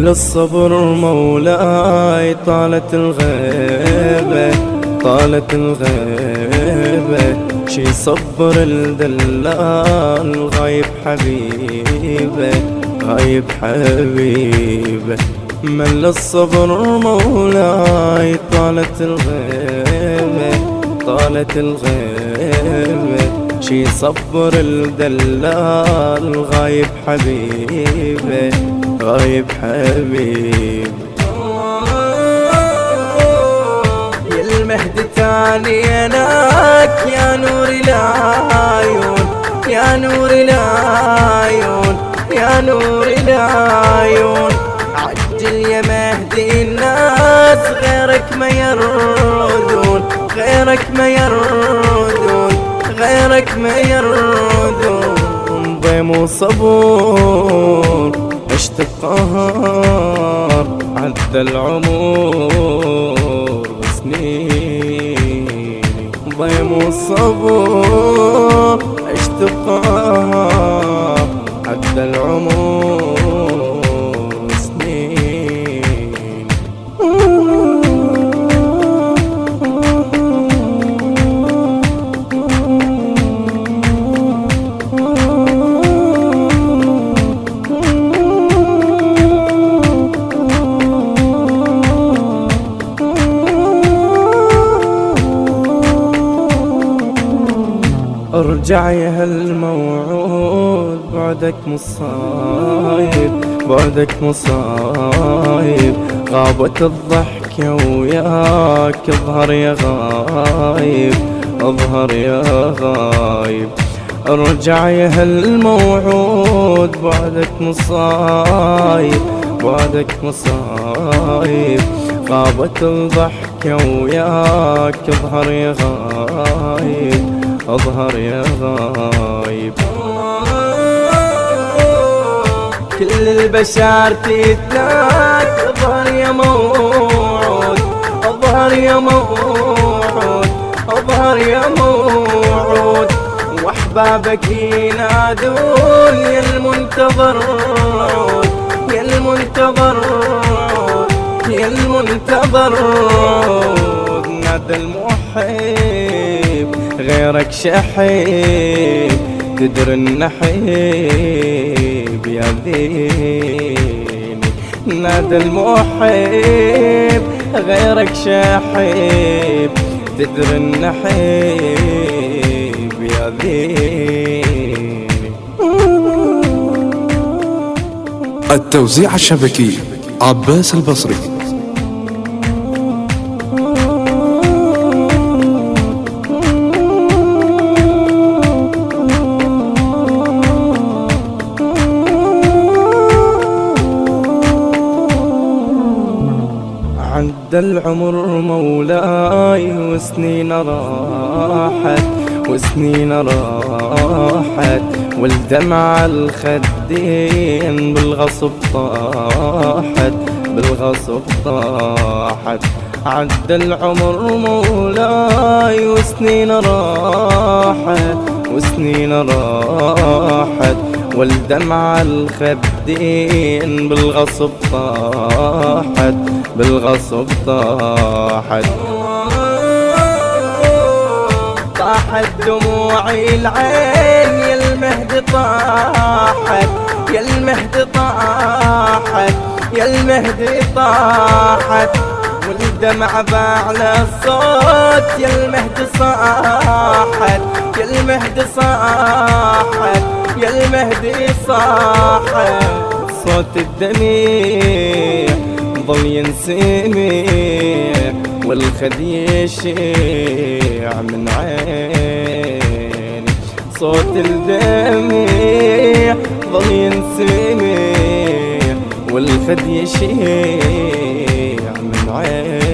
الصبر مولاي طالت الغيبة، طالت الغيبة، شي صبر الدلال غايب حبيبه، غايب حبيبه. مل الصبر مولاي طالت الغيبة، طالت الغيبة، شي صبر الدلال غايب حبيبه، غايب حبيبه. يا المهد تاني اناك يا نور العيون، يا نور العيون، يا نور العيون. عجل يا مهدي الناس غيرك ما يردون، غيرك ما يردون، غيرك ما يردون. ضيم وصبور عشت بقهر عدى العمر سنيني. ضيم وصبور عشت بقهر عدى العمر سنيني. ارجع يا هالموعود بعدك مصايب، بعدك مصايب. غابت الضحكة وياك اظهر يا غايب، اظهر يا غايب. ارجع يا هالموعود بعدك مصايب، بعدك مصايب. غابت الضحكة وياك اظهر يا غايب، اظهر يا غايب. كل البشر تتلاك اظهر يا موعود، اظهر يا موعود، اظهر يا موعود. واحبابك ينادون يا المنتظر، يا المنتظر، يا المنتظر. نادى الموحب غيرك شحيب، تدري النحيب يا ذيني. نادى الموحب غيرك شحيب، تدري النحيب يا ذيني. التوزيع الشبكي عباس البصري. عدى العمر مولاي وسنين راحت، وسنين راحت. والدمع الخدين بالغصب طاحت، بالغصب طاحت. عدى العمر مولاي وسنين راحت، وسنين راحت. والدمع الخدين بالغصب طاحت، بالغصب طاحت. طاحت دموعي العين يا المهد طاحت، يا المهد طاحت، يا المهد طاحت. والدمع باعلى الصوت يا المهد صاحت، يا المهد صاحت، يا المهدي صاحت. صوت الدميع ظل ينسمع والخدي يشيع من عيني. صوت الدميع ظل ينسمع والخدي يشيع من عيني.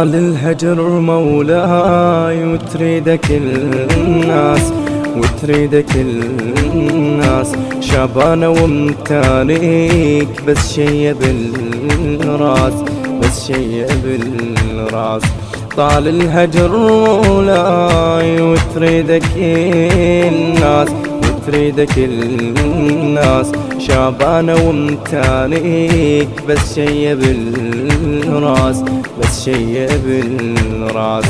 طال الهجر مولاي وتريدك الناس، وتريدك الناس، شابانة ومتانيك بس شي بالراس، بس شي بالراس. طال الهجر مولاي وتريدك الناس، وتريدك الناس، شابانة ومتانيك بس شي بالراس، بس شي بالراس.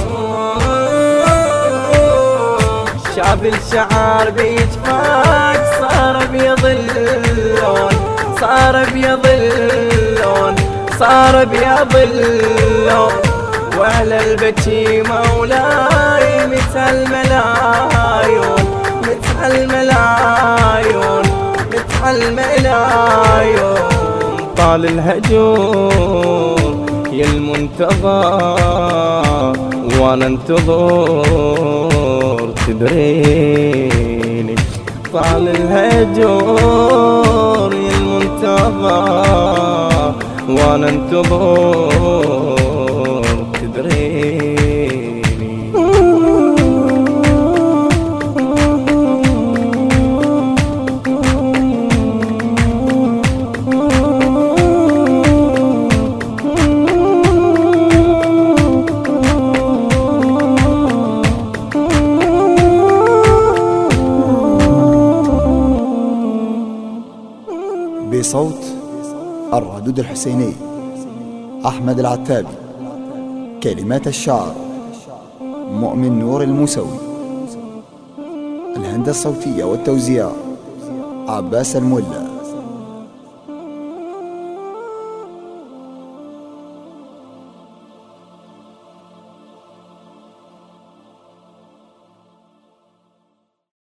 شاب الشعار بيجفاك صار ابيض اللون، صار ابيض اللون، صار ابيض اللون، وعلى البكي مولاي متى الملايون، متى الملايون، متى الملايون. طال الهجور يا المنتظر وانا انتظر تدريني. طال الهجور يا المنتظر وانا انتظر تدريني. بصوت الردود الحسيني أحمد العتابي، كلمات الشعر مؤمن نور الموسوي، الهندسة الصوتية والتوزيع عباس الملا.